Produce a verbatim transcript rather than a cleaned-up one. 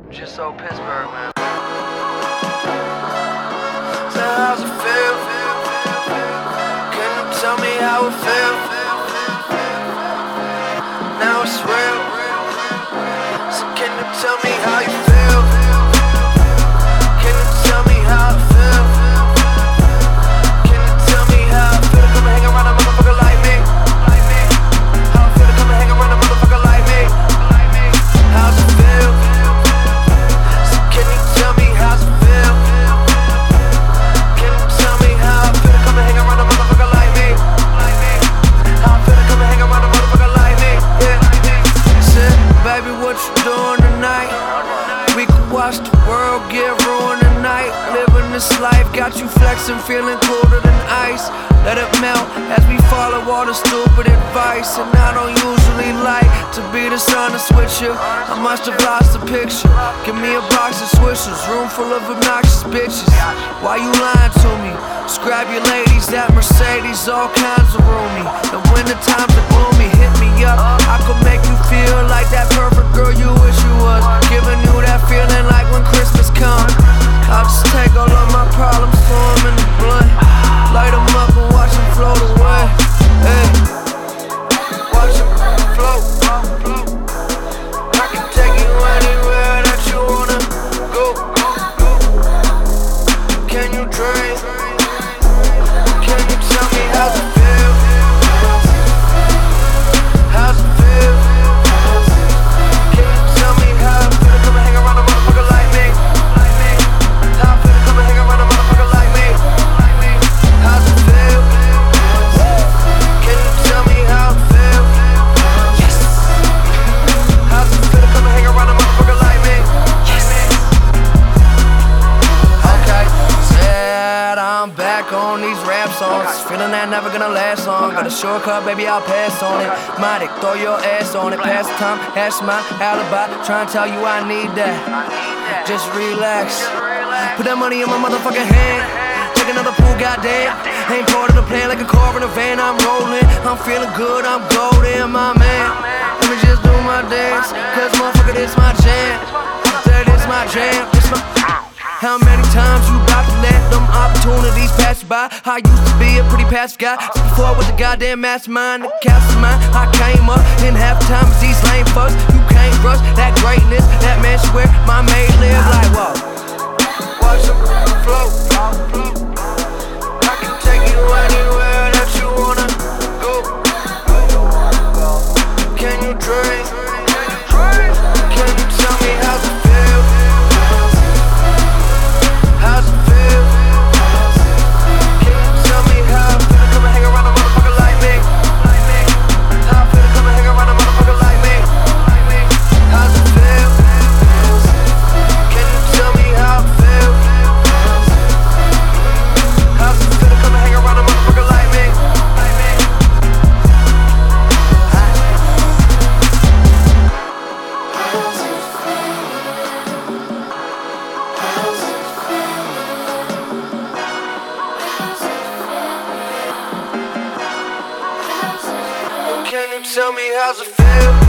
Just so Pittsburgh, man. So how's it feel? Can you tell me how it feels? Now it's real. So can you tell me how you feel? Can you tell me how it feels? Can you tell me how it feel to come and hang around a motherfucker like me? How it feel to come and hang around a motherfucker like me? How's it feel? So can you tell me how's it feel? Can you tell me how it feel to come and hang around a motherfucker like me? How it feel to come and hang around a motherfucker like me? Yeah. Said, baby, what you doing tonight? We could watch the world get ruined tonight. Living this life got you flexing, feeling colder than ice. Let it melt as we follow all the stupid advice. And I don't usually like to be the son of switcher. I must have lost the picture. Give me a box of swishers, room full of obnoxious bitches. Why you lying to me? Scrap your ladies, that Mercedes, all kinds of roomy. And when the times are gloomy, hit me up. I could make you feel like that perfect girl you wish you was. Giving you that feeling like when Christmas comes. I'll just take all of my problems, throw them in the blunt. Light them up and watch them float away. Hey. Watch them float. I can take you anywhere that you wanna go. Can you dream? Can you tell me how's it feel? How's it feel? Can you tell me how it feel to come and hang around a motherfucker like me? How it feel to come and hang around a motherfucker like me? How's it feel? Can you tell me how it feel? How's it feel to come and hang around a motherfucker like me? Okay, said I'm back on these rap songs. Feeling that never gonna last long. Got a shortcut, baby, I'll pass on it. Mighty, throw your ass on it. Pass the time, hash my alibi. Try and tell you I need that. Just relax. Put that money in my motherfucking hand. Take another pool, goddamn. Ain't part of the plan like a car in a van. I'm rolling, I'm feeling good, I'm golden, my man. Let me just do my dance, cause motherfucker, this my jam. That is my jam, it's my. How many times you about to let them opportunities pass you by? I used to be a pretty passive guy. Just before with the goddamn mastermind, the cast of mine. I came up in half the time as these lame fucks. You can't rush that greatness, that man should wear my maid live like whoa. Watch them float. I can take you anywhere that you wanna go. Can you dream? Can you tell me how's it feel? How's it feel? Can you tell me how it feel to come and hang around a motherfucker like me? How it feel to come and hang around a motherfucker like me? How's it feel? Can you tell me how it feel? How's it feel to come and hang around a motherfucker like me? Can you tell me how's it feel?